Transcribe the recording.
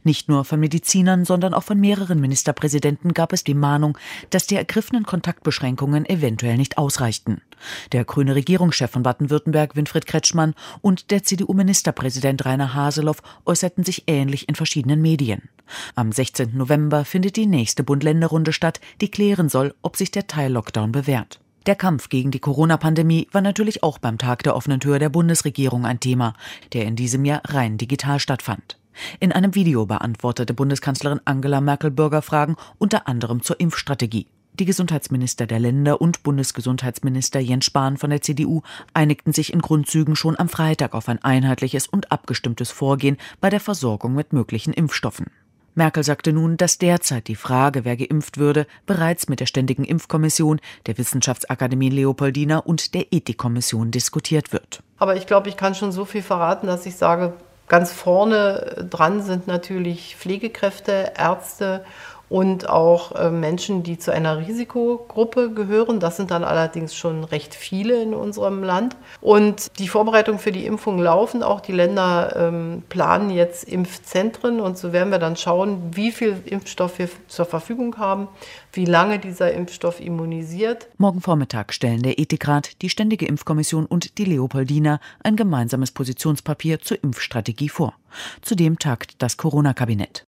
Nicht nur von Medizinern, sondern auch von mehreren Ministerpräsidenten gab es die Mahnung, dass die ergriffenen Kontaktbeschränkungen eventuell nicht ausreichten. Der grüne Regierungschef von Baden-Württemberg, Winfried Kretschmann, und der CDU-Ministerpräsident Rainer Haseloff äußerten sich ähnlich in verschiedenen Medien. Am 16. November findet die nächste Bund-Länder-Runde statt, die klären soll, ob sich der Teil-Lockdown bewährt. Der Kampf gegen die Corona-Pandemie war natürlich auch beim Tag der offenen Tür der Bundesregierung ein Thema, der in diesem Jahr rein digital stattfand. In einem Video beantwortete Bundeskanzlerin Angela Merkel Bürgerfragen, unter anderem zur Impfstrategie. Die Gesundheitsminister der Länder und Bundesgesundheitsminister Jens Spahn von der CDU einigten sich in Grundzügen schon am Freitag auf ein einheitliches und abgestimmtes Vorgehen bei der Versorgung mit möglichen Impfstoffen. Merkel sagte nun, dass derzeit die Frage, wer geimpft würde, bereits mit der Ständigen Impfkommission, der Wissenschaftsakademie Leopoldina und der Ethikkommission diskutiert wird. Aber ich glaube, ich kann schon so viel verraten, dass ich sage, ganz vorne dran sind natürlich Pflegekräfte, Ärzte und auch Menschen, die zu einer Risikogruppe gehören. Das sind dann allerdings schon recht viele in unserem Land. Und die Vorbereitungen für die Impfung laufen. Auch die Länder planen jetzt Impfzentren. Und so werden wir dann schauen, wie viel Impfstoff wir zur Verfügung haben, wie lange dieser Impfstoff immunisiert. Morgen Vormittag stellen der Ethikrat, die Ständige Impfkommission und die Leopoldina ein gemeinsames Positionspapier zur Impfstrategie vor. Zudem tagt das Corona-Kabinett.